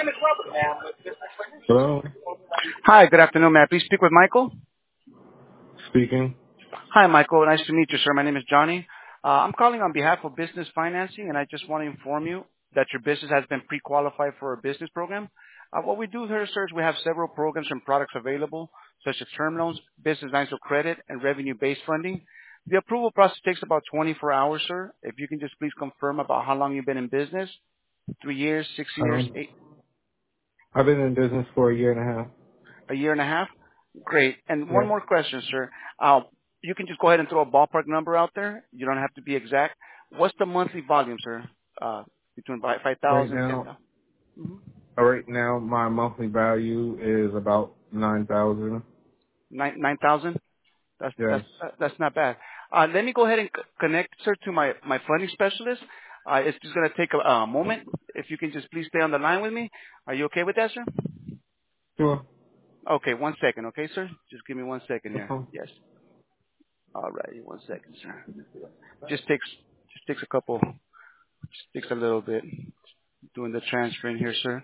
Hello? Hi, good afternoon. May I please speak with Michael? Speaking. Hi, Michael. Nice to meet you, sir. My name is Johnny. I'm calling on behalf of Business Financing, and I just want to inform you that your business has been pre-qualified for a business program. What we do here, sir, is we have several programs and products available, such as term loans, business lines of credit, and revenue-based funding. The approval process takes about 24 hours, sir. If you can just please confirm about how long you've been in business, 3 years, 6 years, Um, I've been in business for a year and a half. a year and a half? Great. And one Yeah. more question, sir. You can just go ahead and throw a ballpark number out there. You don't have to be exact. What's the monthly volume, sir? Between Right 5,000, now, right now, my monthly value is about 9,000. 9,000? Yes. That's not bad. Let me go ahead and connect, sir, to my funding specialist. It's just going to take a moment. If you can just please stay on the line with me. Are you okay with that, sir? Sure. Okay, 1 second, okay, sir? Just give me 1 second here. Uh-huh. Yes. All right, 1 second, sir. Just takes a couple. Just takes a little bit doing the transfer in here, sir.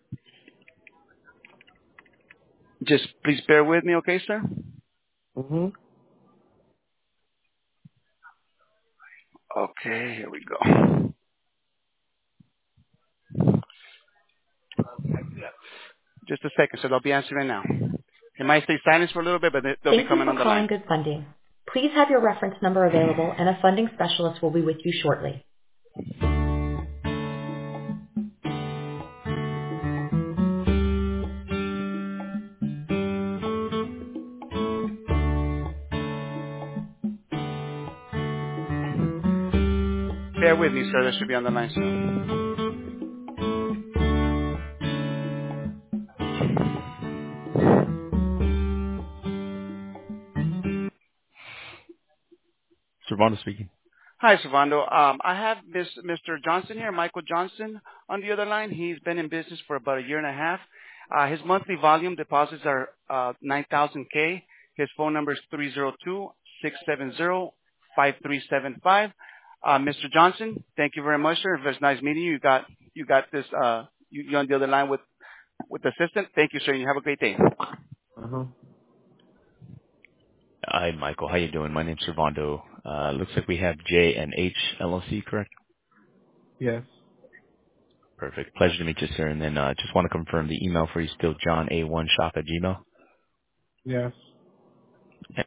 Just please bear with me, okay, sir? Mm-hmm. Okay, here we go. Just a second, sir. They'll be answering now. It might stay silent for a little bit, but they'll be Thank you coming for on the calling line. Good Funding. Please have your reference number available, and a funding specialist will be with you shortly. Bear with me, sir. They should be on the line soon. Servando speaking. Hi, Servando. I have Mr. Johnson here, Michael Johnson, on the other line. He's been in business for about a year and a half. His monthly volume deposits are 9,000K. His phone number is 302-670-5375. Mr. Johnson, thank you very much, sir. It was nice meeting you. You got this. You're on the other line with the assistant. Thank you, sir. You have a great day. Uh-huh. Hi, Michael. How you doing? My name's Servando. Looks like we have J and H LLC, correct? Yes. Perfect. Pleasure to meet you, sir. And then just want to confirm the email for you still John A1shop@gmail. Yes.